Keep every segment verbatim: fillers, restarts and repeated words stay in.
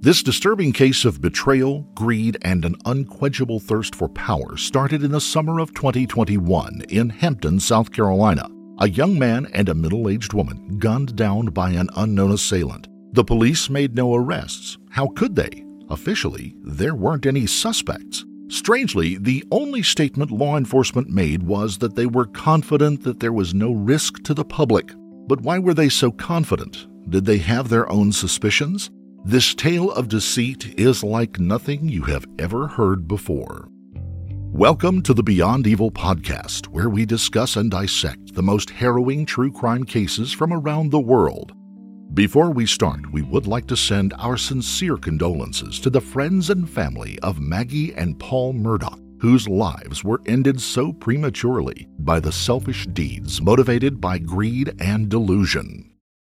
This disturbing case of betrayal, greed, and an unquenchable thirst for power started in the summer of twenty twenty-one in Hampton, South Carolina. A young man and a middle-aged woman gunned down by an unknown assailant. The police made no arrests. How could they? Officially, there weren't any suspects. Strangely, the only statement law enforcement made was that they were confident that there was no risk to the public. But why were they so confident? Did they have their own suspicions? This tale of deceit is like nothing you have ever heard before. Welcome to the Beyond Evil podcast, where we discuss and dissect the most harrowing true crime cases from around the world. Before we start, we would like to send our sincere condolences to the friends and family of Maggie and Paul Murdaugh, whose lives were ended so prematurely by the selfish deeds motivated by greed and delusion.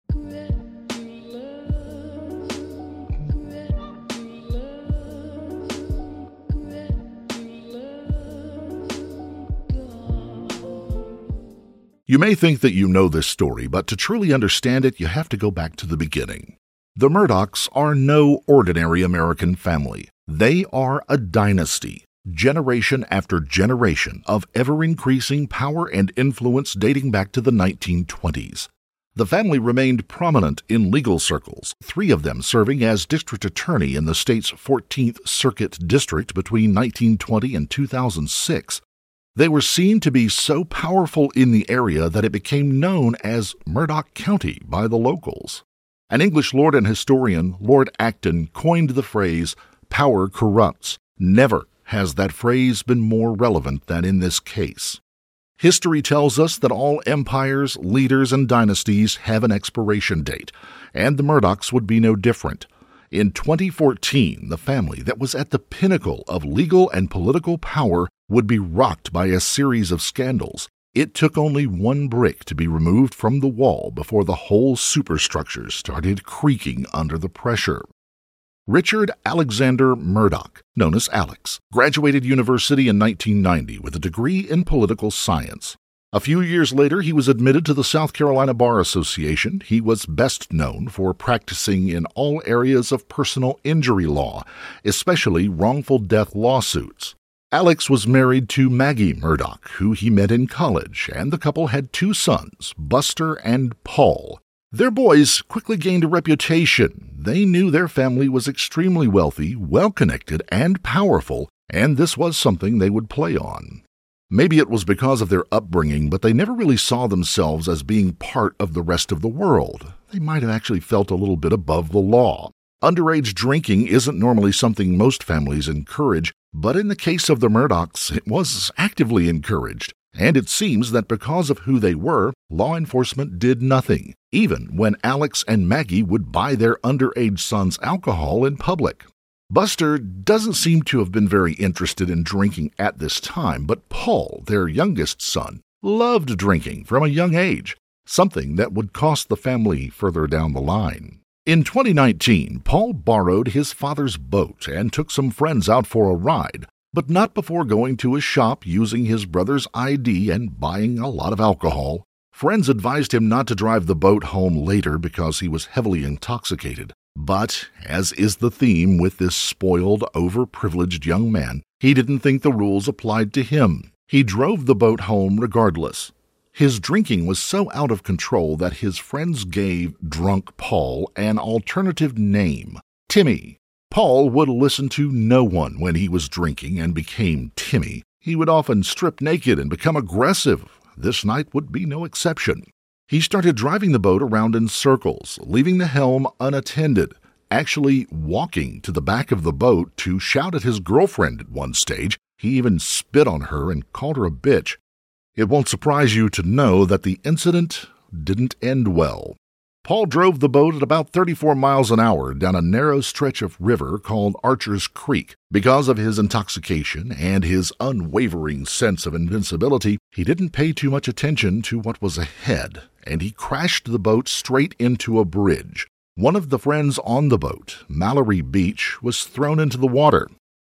You may think that you know this story, but to truly understand it, you have to go back to the beginning. The Murdaughs are no ordinary American family. They are a dynasty, generation after generation of ever-increasing power and influence dating back to the nineteen twenties. The family remained prominent in legal circles, three of them serving as district attorney in the state's fourteenth Circuit District between nineteen twenty and two thousand six. They were seen to be so powerful in the area that it became known as Murdaugh County by the locals. An English lord and historian, Lord Acton, coined the phrase, "power corrupts." Never has that phrase been more relevant than in this case. History tells us that all empires, leaders, and dynasties have an expiration date, and the Murdaughs would be no different. In twenty fourteen, the family that was at the pinnacle of legal and political power would be rocked by a series of scandals. It took only one brick to be removed from the wall before the whole superstructure started creaking under the pressure. Richard Alexander Murdaugh, known as Alex, graduated university in nineteen ninety with a degree in political science. A few years later, he was admitted to the South Carolina Bar Association. He was best known for practicing in all areas of personal injury law, especially wrongful death lawsuits. Alex was married to Maggie Murdaugh, who he met in college, and the couple had two sons, Buster and Paul. Their boys quickly gained a reputation. They knew their family was extremely wealthy, well-connected, and powerful, and this was something they would play on. Maybe it was because of their upbringing, but they never really saw themselves as being part of the rest of the world. They might have actually felt a little bit above the law. Underage drinking isn't normally something most families encourage, but in the case of the Murdaughs, it was actively encouraged. And it seems that because of who they were, law enforcement did nothing, even when Alex and Maggie would buy their underage sons alcohol in public. Buster doesn't seem to have been very interested in drinking at this time, but Paul, their youngest son, loved drinking from a young age, something that would cost the family further down the line. In twenty nineteen, Paul borrowed his father's boat and took some friends out for a ride, but not before going to a shop using his brother's I D and buying a lot of alcohol. Friends advised him not to drive the boat home later because he was heavily intoxicated. But, as is the theme with this spoiled, overprivileged young man, he didn't think the rules applied to him. He drove the boat home regardless. His drinking was so out of control that his friends gave Drunk Paul an alternative name, Timmy. Paul would listen to no one when he was drinking and became Timmy. He would often strip naked and become aggressive. This night would be no exception. He started driving the boat around in circles, leaving the helm unattended, actually walking to the back of the boat to shout at his girlfriend at one stage. He even spit on her and called her a bitch. It won't surprise you to know that the incident didn't end well. Paul drove the boat at about thirty-four miles an hour down a narrow stretch of river called Archer's Creek. Because of his intoxication and his unwavering sense of invincibility, he didn't pay too much attention to what was ahead, and he crashed the boat straight into a bridge. One of the friends on the boat, Mallory Beach, was thrown into the water.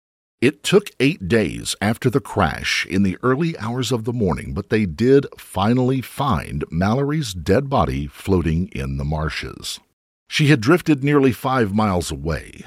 It took eight days after the crash in the early hours of the morning, but they did finally find Mallory's dead body floating in the marshes. She had drifted nearly five miles away.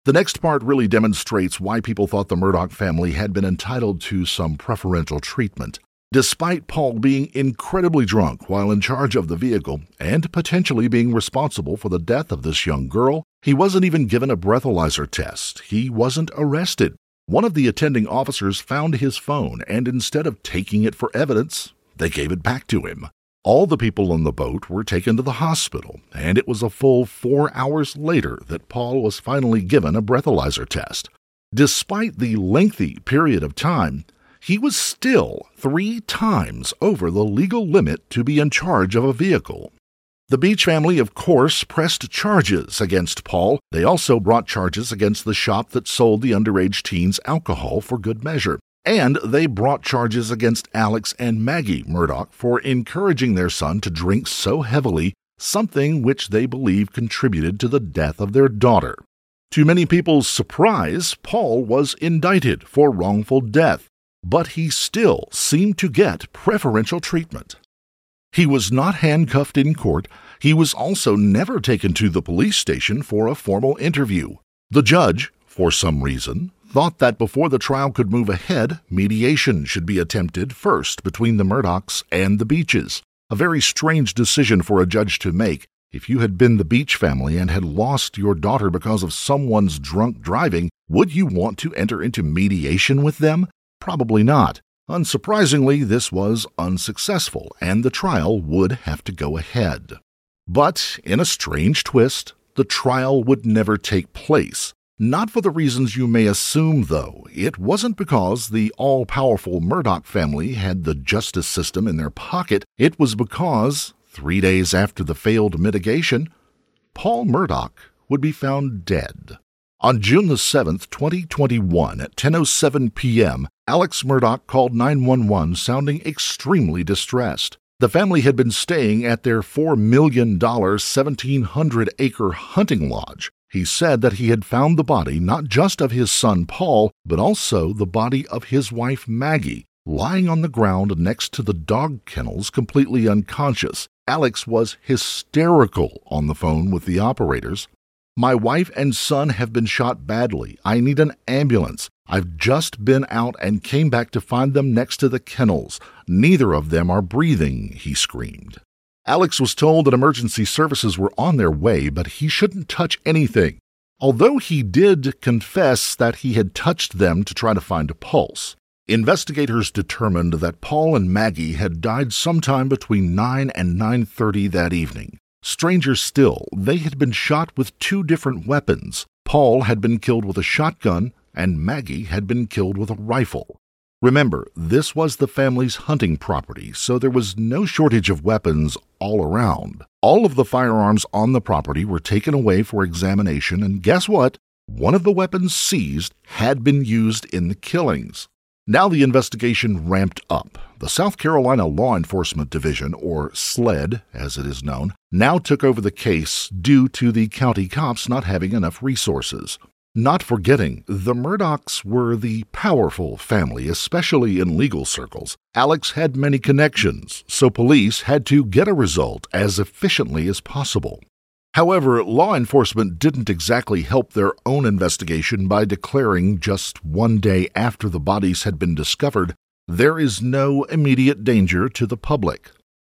The next part really demonstrates why people thought the Murdaugh family had been entitled to some preferential treatment. Despite Paul being incredibly drunk while in charge of the vehicle and potentially being responsible for the death of this young girl, he wasn't even given a breathalyzer test. He wasn't arrested. One of the attending officers found his phone, and instead of taking it for evidence, they gave it back to him. All the people on the boat were taken to the hospital, and it was a full four hours later that Paul was finally given a breathalyzer test. Despite the lengthy period of time, he was still three times over the legal limit to be in charge of a vehicle. The Beach family, of course, pressed charges against Paul. They also brought charges against the shop that sold the underage teens alcohol for good measure. And they brought charges against Alex and Maggie Murdaugh for encouraging their son to drink so heavily, something which they believe contributed to the death of their daughter. To many people's surprise, Paul was indicted for wrongful death, but he still seemed to get preferential treatment. He was not handcuffed in court. He was also never taken to the police station for a formal interview. The judge, for some reason, thought that before the trial could move ahead, mediation should be attempted first between the Murdaughs and the Beaches. A very strange decision for a judge to make. If you had been the Beach family and had lost your daughter because of someone's drunk driving, would you want to enter into mediation with them? Probably not. Unsurprisingly, this was unsuccessful, and the trial would have to go ahead. But, in a strange twist, the trial would never take place. Not for the reasons you may assume, though. It wasn't because the all-powerful Murdaugh family had the justice system in their pocket. It was because, three days after the failed mitigation, Paul Murdaugh would be found dead. On June the seventh, twenty twenty-one, at ten oh seven p.m., Alex Murdaugh called nine one one sounding extremely distressed. The family had been staying at their four million dollars, seventeen hundred acre hunting lodge. He said that he had found the body not just of his son Paul, but also the body of his wife Maggie, lying on the ground next to the dog kennels, completely unconscious. Alex was hysterical on the phone with the operators. "My wife and son have been shot badly. I need an ambulance. I've just been out and came back to find them next to the kennels. Neither of them are breathing," he screamed. Alex was told that emergency services were on their way, but he shouldn't touch anything, although he did confess that he had touched them to try to find a pulse. Investigators determined that Paul and Maggie had died sometime between nine and nine thirty that evening. Stranger still, they had been shot with two different weapons. Paul had been killed with a shotgun, and Maggie had been killed with a rifle. Remember, this was the family's hunting property, so there was no shortage of weapons all around. All of the firearms on the property were taken away for examination, and guess what? One of the weapons seized had been used in the killings. Now the investigation ramped up. The South Carolina Law Enforcement Division, or SLED as it is known, now took over the case due to the county cops not having enough resources. Not forgetting, the Murdaughs were the powerful family, especially in legal circles. Alex had many connections, so police had to get a result as efficiently as possible. However, law enforcement didn't exactly help their own investigation by declaring just one day after the bodies had been discovered, there is no immediate danger to the public.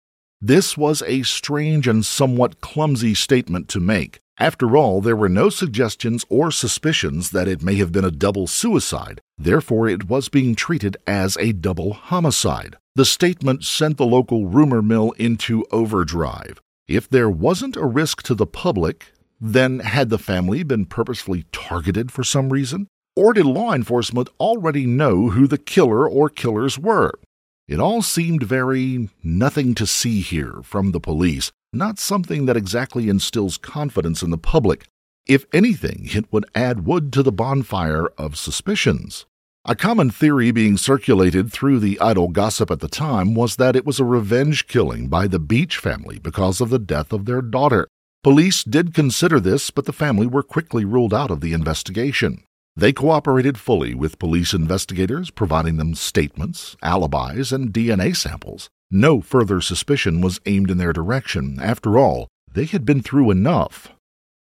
This was a strange and somewhat clumsy statement to make. After all, there were no suggestions or suspicions that it may have been a double suicide. Therefore, it was being treated as a double homicide. The statement sent the local rumor mill into overdrive. If there wasn't a risk to the public, then had the family been purposefully targeted for some reason? Or did law enforcement already know who the killer or killers were? It all seemed very nothing to see here from the police, not something that exactly instills confidence in the public. If anything, it would add wood to the bonfire of suspicions. A common theory being circulated through the idle gossip at the time was that it was a revenge killing by the Beach family because of the death of their daughter. Police did consider this, but the family were quickly ruled out of the investigation. They cooperated fully with police investigators, providing them statements, alibis, and D N A samples. No further suspicion was aimed in their direction. After all, they had been through enough.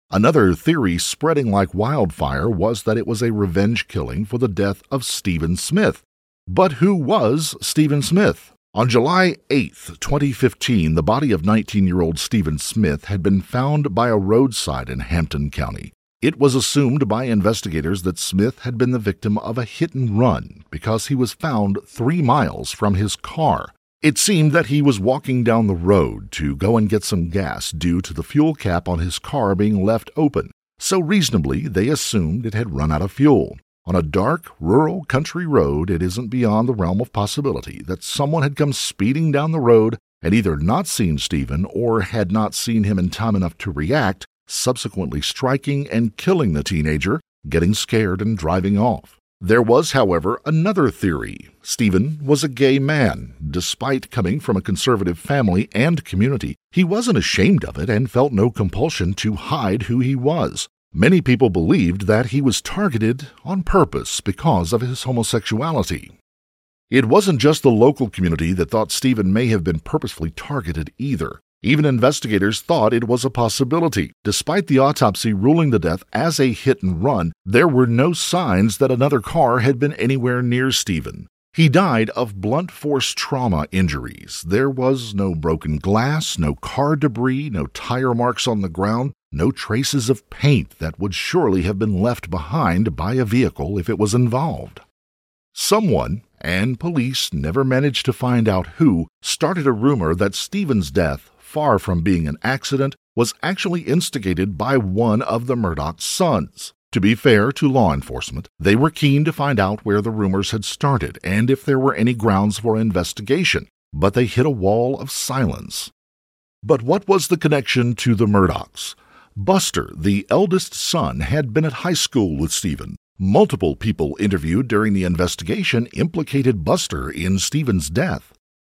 Another theory spreading like wildfire was that it was a revenge killing for the death of Stephen Smith. But who was Stephen Smith? On July eighth, twenty fifteen, the body of nineteen-year-old Stephen Smith had been found by a roadside in Hampton County. It was assumed by investigators that Smith had been the victim of a hit-and-run because he was found three miles from his car. It seemed that he was walking down the road to go and get some gas due to the fuel cap on his car being left open, so reasonably they assumed it had run out of fuel. On a dark, rural country road, it isn't beyond the realm of possibility that someone had come speeding down the road and either not seen Stephen or had not seen him in time enough to react, subsequently striking and killing the teenager, getting scared and driving off. There was, however, another theory. Stephen was a gay man. Despite coming from a conservative family and community, he wasn't ashamed of it and felt no compulsion to hide who he was. Many people believed that he was targeted on purpose because of his homosexuality. It wasn't just the local community that thought Stephen may have been purposefully targeted either. Even investigators thought it was a possibility. Despite the autopsy ruling the death as a hit-and-run, there were no signs that another car had been anywhere near Stephen. He died of blunt force trauma injuries. There was no broken glass, no car debris, no tire marks on the ground, no traces of paint that would surely have been left behind by a vehicle if it was involved. Someone, and police never managed to find out who, started a rumor that Stephen's death, far from being an accident, was actually instigated by one of the Murdaugh sons. To be fair to law enforcement, they were keen to find out where the rumors had started and if there were any grounds for investigation, but they hit a wall of silence. But what was the connection to the Murdaughs? Buster, the eldest son, had been at high school with Stephen. Multiple people interviewed during the investigation implicated Buster in Stephen's death.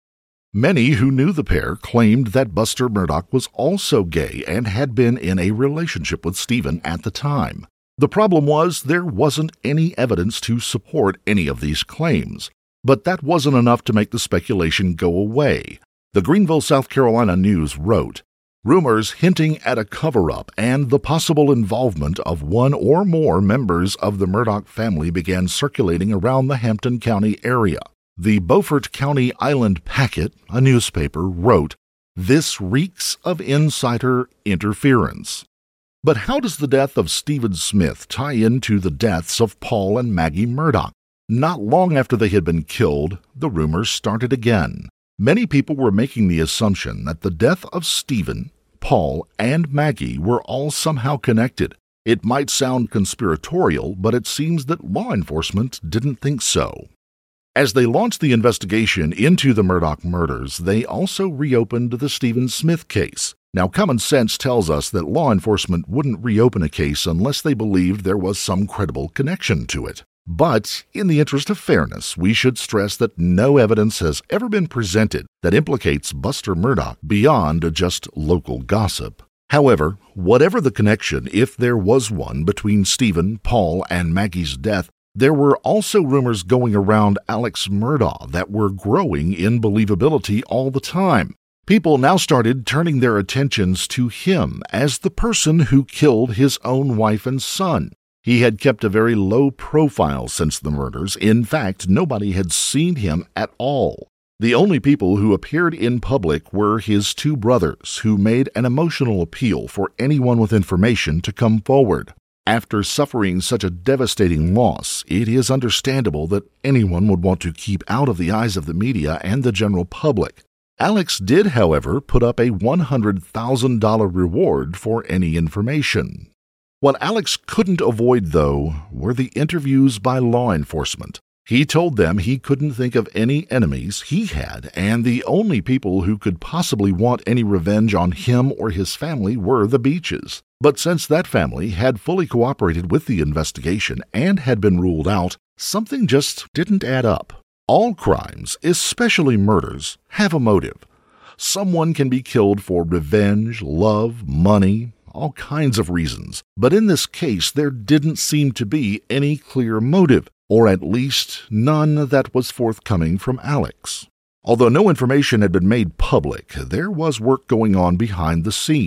Many who knew the pair claimed that Buster Murdaugh was also gay and had been in a relationship with Stephen at the time. The problem was there wasn't any evidence to support any of these claims, but that wasn't enough to make the speculation go away. The Greenville, South Carolina News wrote, "Rumors hinting at a cover-up and the possible involvement of one or more members of the Murdaugh family began circulating around the Hampton County area. The Beaufort County Island Packet, a newspaper, wrote, 'This reeks of insider interference.' But how does the death of Stephen Smith tie into the deaths of Paul and Maggie Murdaugh? Not long after they had been killed, the rumors started again. Many people were making the assumption that the death of Stephen, Paul, and Maggie were all somehow connected. It might sound conspiratorial, but it seems that law enforcement didn't think so. As they launched the investigation into the Murdaugh murders, they also reopened the Stephen Smith case. Now, common sense tells us that law enforcement wouldn't reopen a case unless they believed there was some credible connection to it. But, in the interest of fairness, we should stress that no evidence has ever been presented that implicates Buster Murdaugh beyond just local gossip. However, whatever the connection, if there was one, between Stephen, Paul, and Maggie's death, there were also rumors going around Alex Murdaugh that were growing in believability all the time. People now started turning their attentions to him as the person who killed his own wife and son. He had kept a very low profile since the murders. In fact, nobody had seen him at all. The only people who appeared in public were his two brothers, who made an emotional appeal for anyone with information to come forward. After suffering such a devastating loss, it is understandable that anyone would want to keep out of the eyes of the media and the general public. Alex did, however, put up a one hundred thousand dollars reward for any information. What Alex couldn't avoid, though, were the interviews by law enforcement. He told them he couldn't think of any enemies he had, and the only people who could possibly want any revenge on him or his family were the Beaches. But since that family had fully cooperated with the investigation and had been ruled out, something just didn't add up. All crimes, especially murders, have a motive. Someone can be killed for revenge, love, money, all kinds of reasons. But in this case, there didn't seem to be any clear motive, or at least none that was forthcoming from Alex. Although no information had been made public, there was work going on behind the scenes.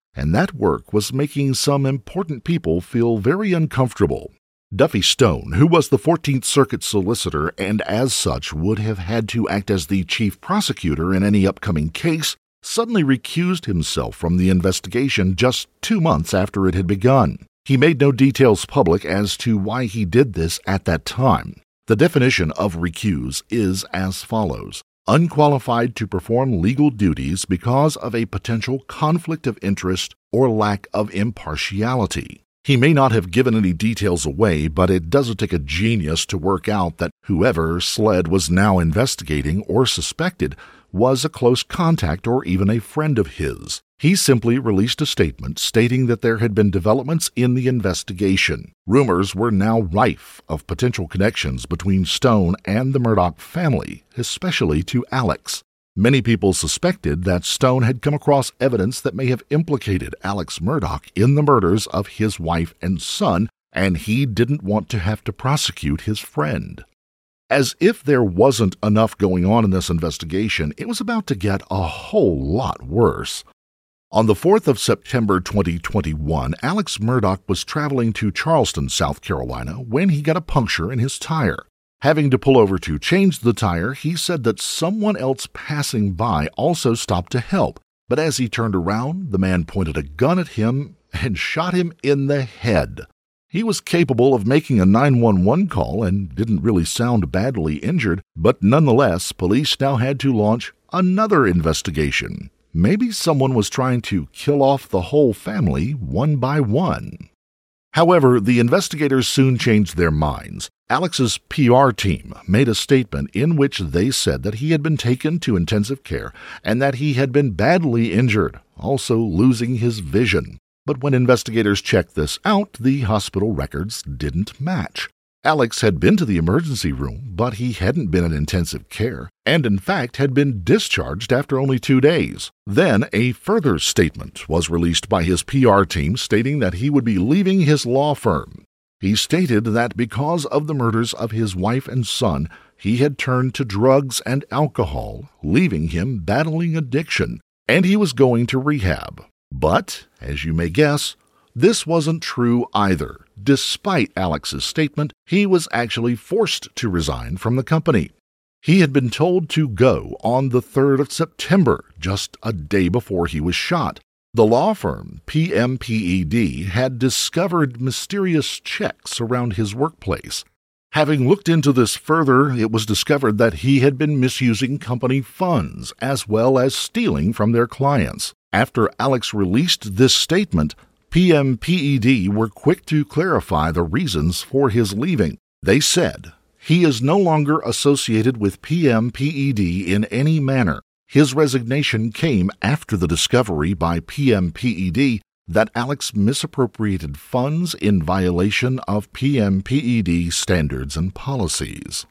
and that work was making some important people feel very uncomfortable. Duffy Stone, who was the fourteenth Circuit solicitor and as such would have had to act as the chief prosecutor in any upcoming case, suddenly recused himself from the investigation just two months after it had begun. He made no details public as to why he did this at that time. The definition of recuse is as follows: unqualified to perform legal duties because of a potential conflict of interest or lack of impartiality. He may not have given any details away, but it doesn't take a genius to work out that whoever Sled was now investigating or suspected was a close contact or even a friend of his. He simply released a statement stating that there had been developments in the investigation. Rumors were now rife of potential connections between Stone and the Murdaugh family, especially to Alex. Many people suspected that Stone had come across evidence that may have implicated Alex Murdaugh in the murders of his wife and son, and he didn't want to have to prosecute his friend. As if there wasn't enough going on in this investigation, it was about to get a whole lot worse. On the fourth of September twenty twenty-one, Alex Murdaugh was traveling to Charleston, South Carolina, when he got a puncture in his tire. Having to pull over to change the tire, he said that someone else passing by also stopped to help, but as he turned around, the man pointed a gun at him and shot him in the head. He was capable of making a nine one one call and didn't really sound badly injured, but nonetheless, police now had to launch another investigation. Maybe someone was trying to kill off the whole family one by one. However, the investigators soon changed their minds. Alex's P R team made a statement in which they said that he had been taken to intensive care and that he had been badly injured, also losing his vision. But when investigators checked this out, the hospital records didn't match. Alex had been to the emergency room, but he hadn't been in intensive care, and in fact had been discharged after only two days. Then a further statement was released by his P R team stating that he would be leaving his law firm. He stated that because of the murders of his wife and son, he had turned to drugs and alcohol, leaving him battling addiction, and he was going to rehab. But, as you may guess, this wasn't true either. Despite Alex's statement, he was actually forced to resign from the company. He had been told to go on the third of September, just a day before he was shot. The law firm, P M P E D, had discovered mysterious checks around his workplace. Having looked into this further, it was discovered that he had been misusing company funds as well as stealing from their clients. After Alex released this statement, P M P E D were quick to clarify the reasons for his leaving. They said, "He is no longer associated with P M P E D in any manner. His resignation came after the discovery by P M P E D that Alex misappropriated funds in violation of P M P E D standards and policies."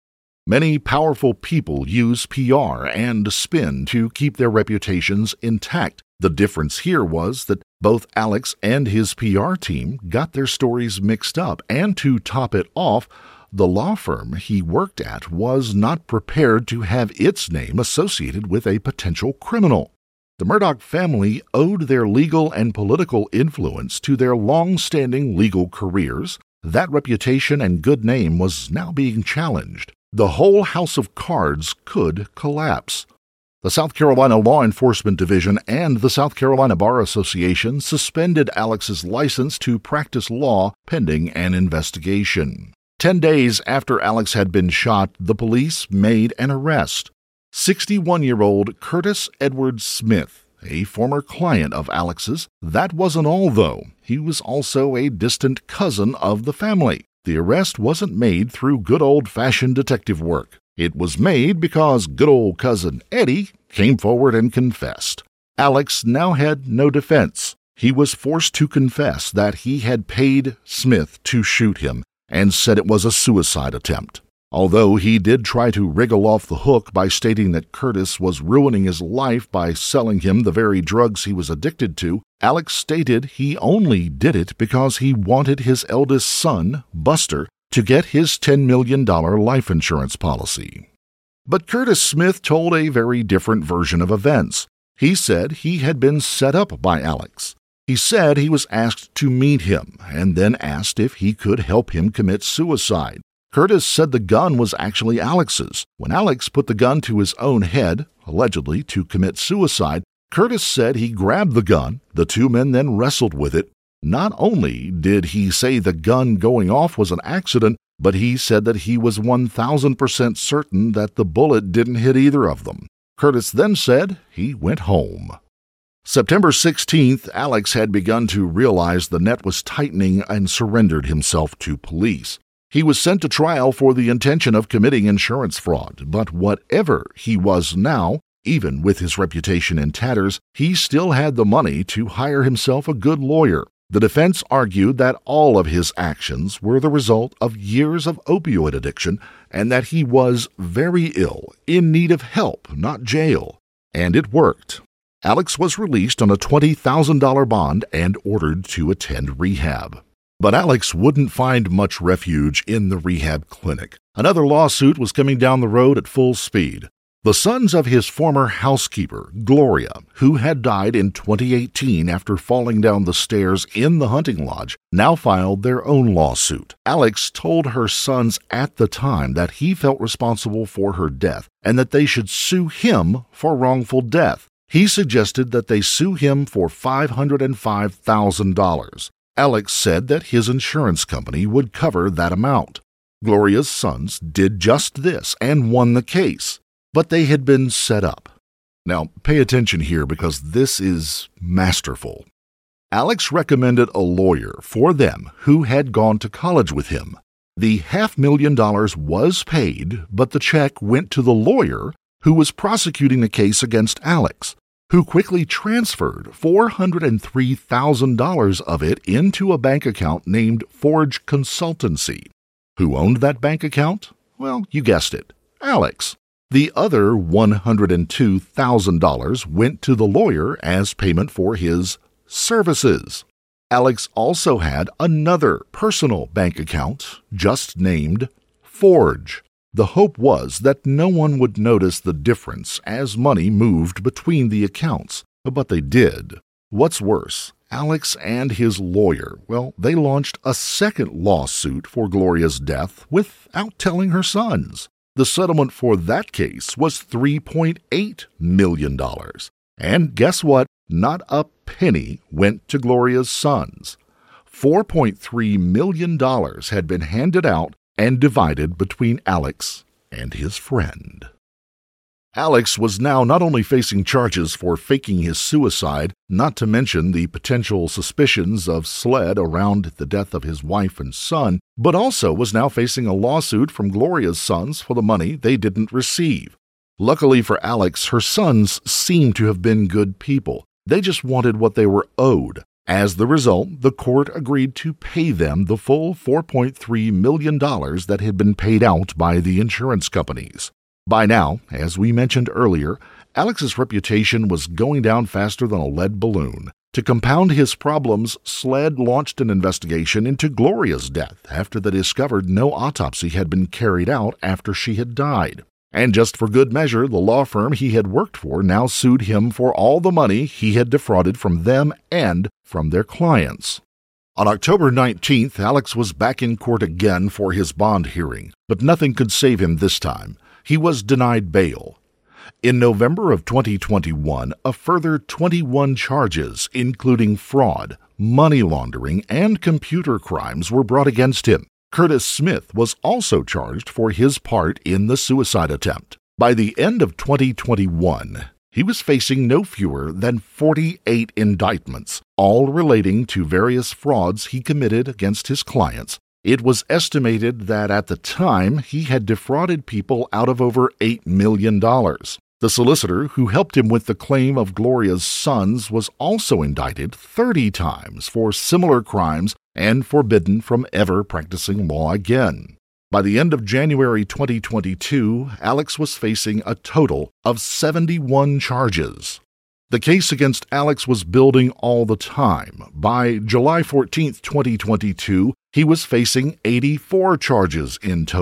Many powerful people use P R and spin to keep their reputations intact. The difference here was that both Alex and his P R team got their stories mixed up, and to top it off, the law firm he worked at was not prepared to have its name associated with a potential criminal. The Murdaugh family owed their legal and political influence to their long-standing legal careers. That reputation and good name was now being challenged. The whole house of cards could collapse. The South Carolina Law Enforcement Division and the South Carolina Bar Association suspended Alex's license to practice law pending an investigation. Ten days after Alex had been shot, the police made an arrest. sixty-one-year-old Curtis Edward Smith, a former client of Alex's. That wasn't all, though. He was also a distant cousin of the family. The arrest wasn't made through good old-fashioned detective work. It was made because good old cousin Eddie came forward and confessed. Alex now had no defense. He was forced to confess that he had paid Smith to shoot him and said it was a suicide attempt. Although he did try to wriggle off the hook by stating that Curtis was ruining his life by selling him the very drugs he was addicted to, Alex stated he only did it because he wanted his eldest son, Buster, to get his ten million dollars life insurance policy. But Curtis Smith told a very different version of events. He said he had been set up by Alex. He said he was asked to meet him and then asked if he could help him commit suicide. Curtis said the gun was actually Alex's. When Alex put the gun to his own head, allegedly to commit suicide, Curtis said he grabbed the gun. The two men then wrestled with it. Not only did he say the gun going off was an accident, but he said that he was one thousand percent certain that the bullet didn't hit either of them. Curtis then said he went home. September sixteenth, Alex had begun to realize the net was tightening and surrendered himself to police. He was sent to trial for the intention of committing insurance fraud, but whatever he was now, even with his reputation in tatters, he still had the money to hire himself a good lawyer. The defense argued that all of his actions were the result of years of opioid addiction and that he was very ill, in need of help, not jail. And it worked. Alex was released on a twenty thousand dollars bond and ordered to attend rehab. But Alex wouldn't find much refuge in the rehab clinic. Another lawsuit was coming down the road at full speed. The sons of his former housekeeper, Gloria, who had died in twenty eighteen after falling down the stairs in the hunting lodge, now filed their own lawsuit. Alex told her sons at the time that he felt responsible for her death and that they should sue him for wrongful death. He suggested that they sue him for five hundred five thousand dollars. Alex said that his insurance company would cover that amount. Gloria's sons did just this and won the case, but they had been set up. Now, pay attention here because this is masterful. Alex recommended a lawyer for them who had gone to college with him. The half million dollars was paid, but the check went to the lawyer who was prosecuting the case against Alex, who quickly transferred four hundred three thousand dollars of it into a bank account named Forge Consultancy. Who owned that bank account? Well, you guessed it, Alex. The other one hundred two thousand dollars went to the lawyer as payment for his services. Alex also had another personal bank account, just named Forge. The hope was that no one would notice the difference as money moved between the accounts, but they did. What's worse, Alex and his lawyer, well, they launched a second lawsuit for Gloria's death without telling her sons. The settlement for that case was three point eight million dollars. And guess what? Not a penny went to Gloria's sons. four point three million dollars had been handed out and divided between Alex and his friend. Alex was now not only facing charges for faking his suicide, not to mention the potential suspicions of SLED around the death of his wife and son, but also was now facing a lawsuit from Gloria's sons for the money they didn't receive. Luckily for Alex, her sons seemed to have been good people. They just wanted what they were owed. As the result, the court agreed to pay them the full four point three million dollars that had been paid out by the insurance companies. By now, as we mentioned earlier, Alex's reputation was going down faster than a lead balloon. To compound his problems, SLED launched an investigation into Gloria's death after they discovered no autopsy had been carried out after she had died. And just for good measure, the law firm he had worked for now sued him for all the money he had defrauded from them and from their clients. On October nineteenth, Alex was back in court again for his bond hearing, but nothing could save him this time. He was denied bail. In November of twenty twenty-one, a further twenty-one charges, including fraud, money laundering, and computer crimes, were brought against him. Curtis Smith was also charged for his part in the suicide attempt. By the end of twenty twenty-one, he was facing no fewer than forty-eight indictments, all relating to various frauds he committed against his clients. It was estimated that at the time he had defrauded people out of over eight million dollars. The solicitor who helped him with the claim of Gloria's sons was also indicted thirty times for similar crimes and forbidden from ever practicing law again. By the end of January twenty twenty-two, Alex was facing a total of seventy-one charges. The case against Alex was building all the time. By July fourteenth, twenty twenty-two, he was facing eighty-four charges in total,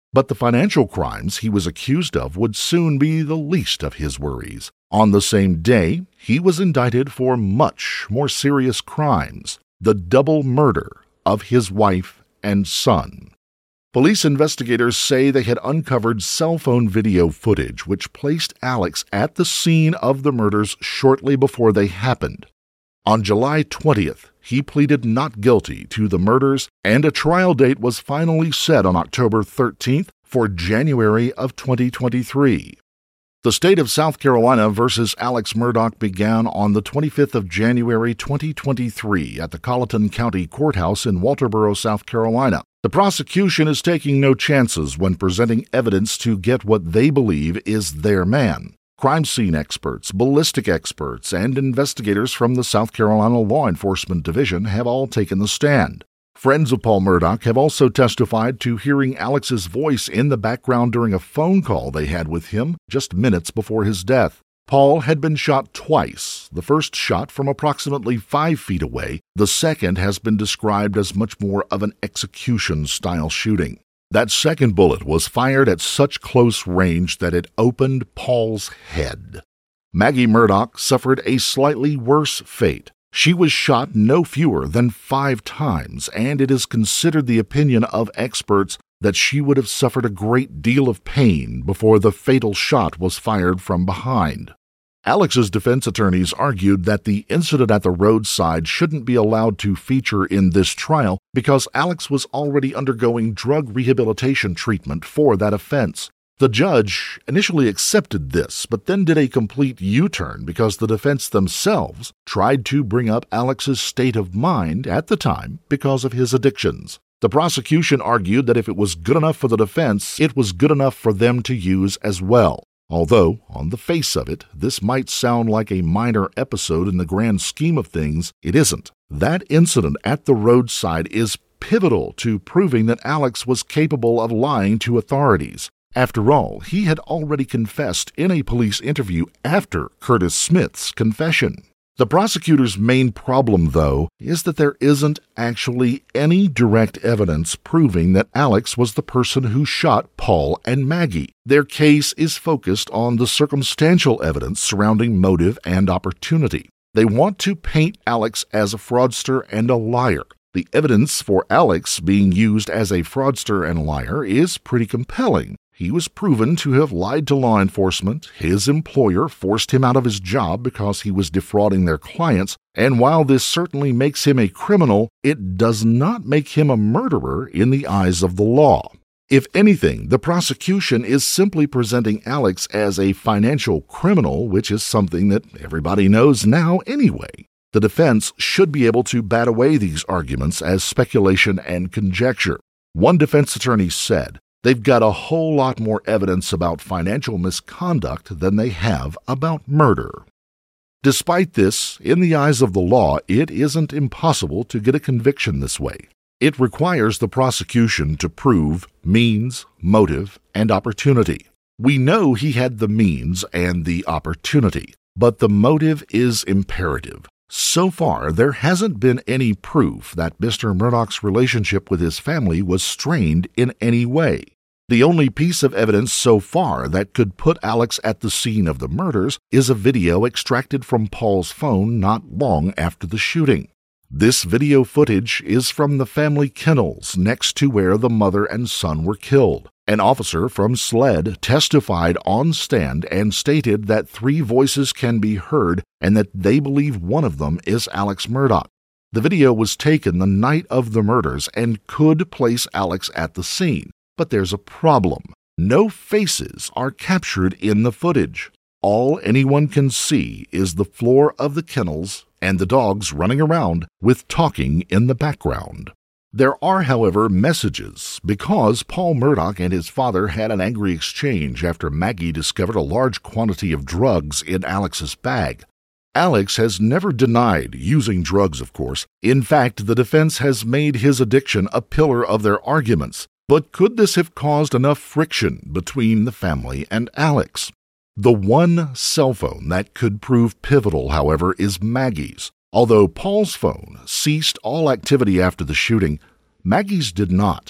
But the financial crimes he was accused of would soon be the least of his worries. On the same day, he was indicted for much more serious crimes, the double murder of his wife and son. Police investigators say they had uncovered cell phone video footage which placed Alex at the scene of the murders shortly before they happened. On July twentieth, he pleaded not guilty to the murders, and a trial date was finally set on October thirteenth for January of twenty twenty-three. The state of South Carolina versus Alex Murdaugh began on the twenty-fifth of January twenty twenty-three at the Colleton County Courthouse in Walterboro, South Carolina. The prosecution is taking no chances when presenting evidence to get what they believe is their man. Crime scene experts, ballistic experts, and investigators from the South Carolina Law Enforcement Division have all taken the stand. Friends of Paul Murdaugh have also testified to hearing Alex's voice in the background during a phone call they had with him just minutes before his death. Paul had been shot twice, the first shot from approximately five feet away. The second has been described as much more of an execution-style shooting. That second bullet was fired at such close range that it opened Paul's head. Maggie Murdaugh suffered a slightly worse fate. She was shot no fewer than five times, and it is considered the opinion of experts that she would have suffered a great deal of pain before the fatal shot was fired from behind. Alex's defense attorneys argued that the incident at the roadside shouldn't be allowed to feature in this trial because Alex was already undergoing drug rehabilitation treatment for that offense. The judge initially accepted this, but then did a complete U-turn because the defense themselves tried to bring up Alex's state of mind at the time because of his addictions. The prosecution argued that if it was good enough for the defense, it was good enough for them to use as well. Although, on the face of it, this might sound like a minor episode in the grand scheme of things, it isn't. That incident at the roadside is pivotal to proving that Alex was capable of lying to authorities. After all, he had already confessed in a police interview after Curtis Smith's confession. The prosecutor's main problem, though, is that there isn't actually any direct evidence proving that Alex was the person who shot Paul and Maggie. Their case is focused on the circumstantial evidence surrounding motive and opportunity. They want to paint Alex as a fraudster and a liar. The evidence for Alex being used as a fraudster and liar is pretty compelling. He was proven to have lied to law enforcement, his employer forced him out of his job because he was defrauding their clients, and while this certainly makes him a criminal, it does not make him a murderer in the eyes of the law. If anything, the prosecution is simply presenting Alex as a financial criminal, which is something that everybody knows now anyway. The defense should be able to bat away these arguments as speculation and conjecture. One defense attorney said, "They've got a whole lot more evidence about financial misconduct than they have about murder." Despite this, in the eyes of the law, it isn't impossible to get a conviction this way. It requires the prosecution to prove means, motive, and opportunity. We know he had the means and the opportunity, but the motive is imperative. So far, there hasn't been any proof that Mister Murdaugh's relationship with his family was strained in any way. The only piece of evidence so far that could put Alex at the scene of the murders is a video extracted from Paul's phone not long after the shooting. This video footage is from the family kennels next to where the mother and son were killed. An officer from SLED testified on stand and stated that three voices can be heard and that they believe one of them is Alex Murdaugh. The video was taken the night of the murders and could place Alex at the scene. But there's a problem. No faces are captured in the footage. All anyone can see is the floor of the kennels and the dogs running around with talking in the background. There are, however, messages because Paul Murdaugh and his father had an angry exchange after Maggie discovered a large quantity of drugs in Alex's bag. Alex has never denied using drugs, of course. In fact, the defense has made his addiction a pillar of their arguments. But could this have caused enough friction between the family and Alex? The one cell phone that could prove pivotal, however, is Maggie's. Although Paul's phone ceased all activity after the shooting, Maggie's did not.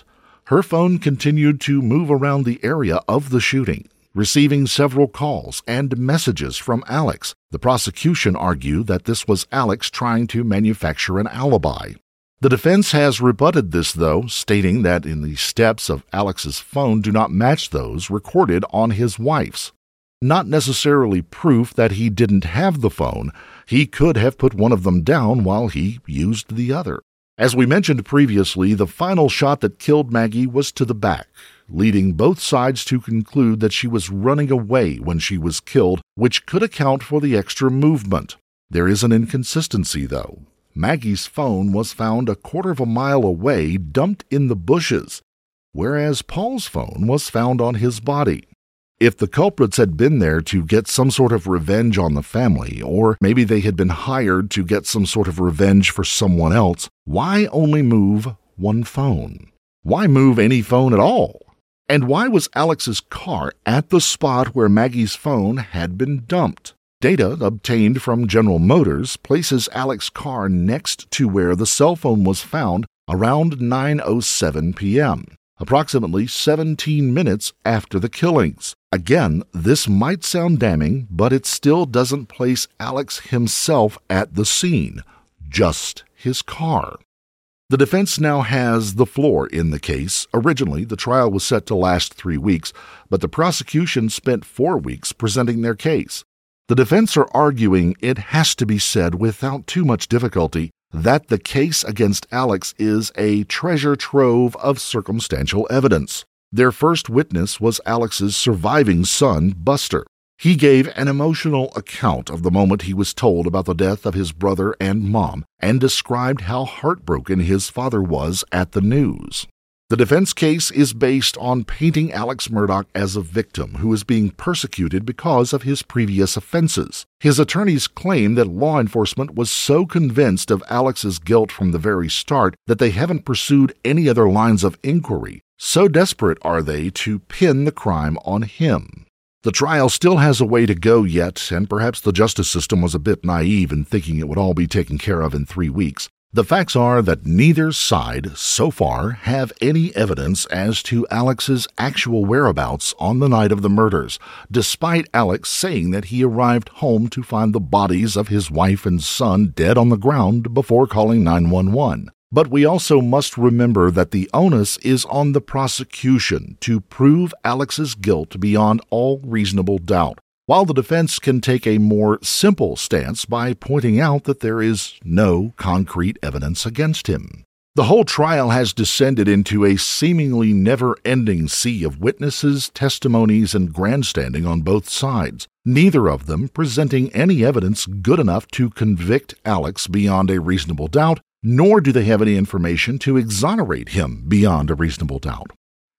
her phone continued to move around the area of the shooting, receiving several calls and messages from Alex. The prosecution argued that this was Alex trying to manufacture an alibi. The defense has rebutted this, though, stating that in the steps of Alex's phone do not match those recorded on his wife's. Not necessarily proof that he didn't have the phone. He could have put one of them down while he used the other. As we mentioned previously, the final shot that killed Maggie was to the back, leading both sides to conclude that she was running away when she was killed, which could account for the extra movement. There is an inconsistency, though. Maggie's phone was found a quarter of a mile away, dumped in the bushes, whereas Paul's phone was found on his body. If the culprits had been there to get some sort of revenge on the family, or maybe they had been hired to get some sort of revenge for someone else, why only move one phone? Why move any phone at all? And why was Alex's car at the spot where Maggie's phone had been dumped? Data obtained from General Motors places Alex's car next to where the cell phone was found around nine oh seven p.m., approximately seventeen minutes after the killings. Again, this might sound damning, but it still doesn't place Alex himself at the scene, just his car. The defense now has the floor in the case. Originally, the trial was set to last three weeks, but the prosecution spent four weeks presenting their case. The defense are arguing it has to be said without too much difficulty that the case against Alex is a treasure trove of circumstantial evidence. Their first witness was Alex's surviving son, Buster. He gave an emotional account of the moment he was told about the death of his brother and mom, and described how heartbroken his father was at the news. The defense case is based on painting Alex Murdaugh as a victim who is being persecuted because of his previous offenses. His attorneys claim that law enforcement was so convinced of Alex's guilt from the very start that they haven't pursued any other lines of inquiry. So desperate are they to pin the crime on him. The trial still has a way to go yet, and perhaps the justice system was a bit naive in thinking it would all be taken care of in three weeks. The facts are that neither side, so far, have any evidence as to Alex's actual whereabouts on the night of the murders, despite Alex saying that he arrived home to find the bodies of his wife and son dead on the ground before calling nine one one. But we also must remember that the onus is on the prosecution to prove Alex's guilt beyond all reasonable doubt, while the defense can take a more simple stance by pointing out that there is no concrete evidence against him. The whole trial has descended into a seemingly never-ending sea of witnesses, testimonies, and grandstanding on both sides, neither of them presenting any evidence good enough to convict Alex beyond a reasonable doubt, nor do they have any information to exonerate him beyond a reasonable doubt.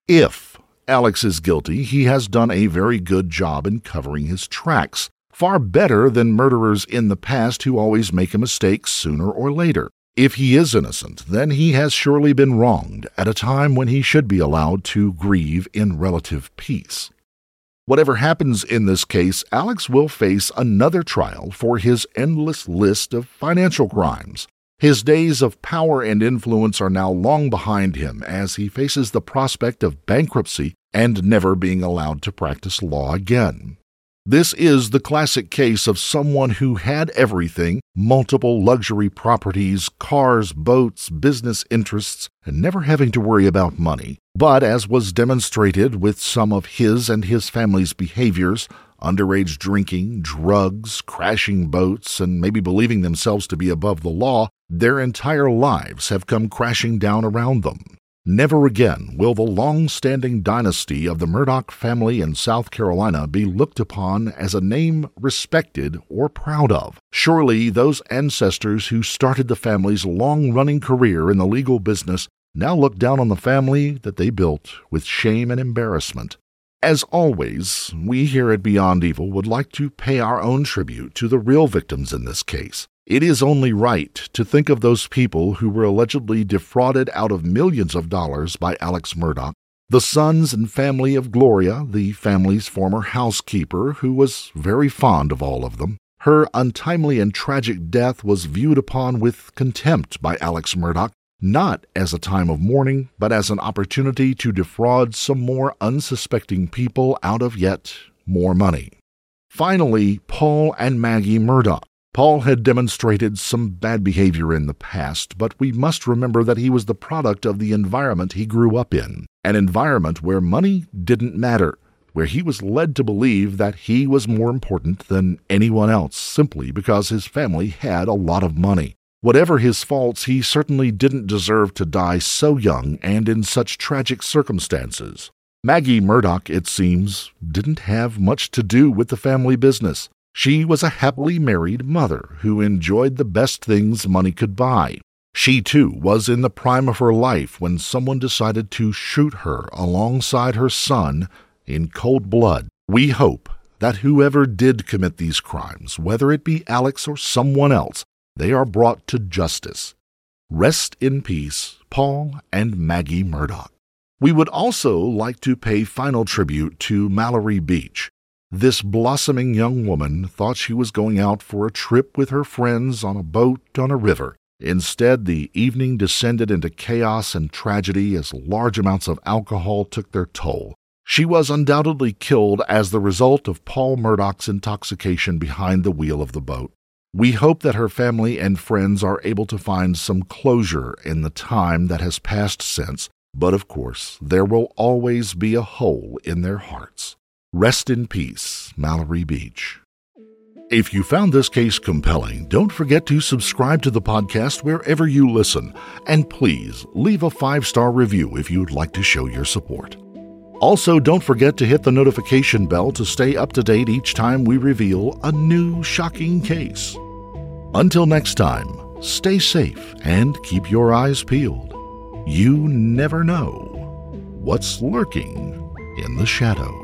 If Alex is guilty, he has done a very good job in covering his tracks, far better than murderers in the past who always make a mistake sooner or later. If he is innocent, then he has surely been wronged at a time when he should be allowed to grieve in relative peace. Whatever happens in this case, Alex will face another trial for his endless list of financial crimes. His days of power and influence are now long behind him as he faces the prospect of bankruptcy and never being allowed to practice law again. This is the classic case of someone who had everything, multiple luxury properties, cars, boats, business interests, and never having to worry about money. But as was demonstrated with some of his and his family's behaviors, underage drinking, drugs, crashing boats, and maybe believing themselves to be above the law, their entire lives have come crashing down around them. Never again will the long-standing dynasty of the Murdaugh family in South Carolina be looked upon as a name respected or proud of. Surely those ancestors who started the family's long-running career in the legal business now look down on the family that they built with shame and embarrassment. As always, we here at Beyond Evil would like to pay our own tribute to the real victims in this case. It is only right to think of those people who were allegedly defrauded out of millions of dollars by Alex Murdaugh, the sons and family of Gloria, the family's former housekeeper, who was very fond of all of them. Her untimely and tragic death was viewed upon with contempt by Alex Murdaugh, not as a time of mourning, but as an opportunity to defraud some more unsuspecting people out of yet more money. Finally, Paul and Maggie Murdaugh. Paul had demonstrated some bad behavior in the past, but we must remember that he was the product of the environment he grew up in, an environment where money didn't matter, where he was led to believe that he was more important than anyone else simply because his family had a lot of money. Whatever his faults, he certainly didn't deserve to die so young and in such tragic circumstances. Maggie Murdaugh, it seems, didn't have much to do with the family business. She was a happily married mother who enjoyed the best things money could buy. She, too, was in the prime of her life when someone decided to shoot her alongside her son in cold blood. We hope that whoever did commit these crimes, whether it be Alex or someone else, they are brought to justice. Rest in peace, Paul and Maggie Murdaugh. We would also like to pay final tribute to Mallory Beach. This blossoming young woman thought she was going out for a trip with her friends on a boat on a river. Instead, the evening descended into chaos and tragedy as large amounts of alcohol took their toll. She was undoubtedly killed as the result of Paul Murdaugh's intoxication behind the wheel of the boat. We hope that her family and friends are able to find some closure in the time that has passed since, but of course, there will always be a hole in their hearts. Rest in peace, Mallory Beach. If you found this case compelling, don't forget to subscribe to the podcast wherever you listen, and please leave a five-star review if you'd like to show your support. Also, don't forget to hit the notification bell to stay up to date each time we reveal a new shocking case. Until next time, stay safe and keep your eyes peeled. You never know what's lurking in the shadows.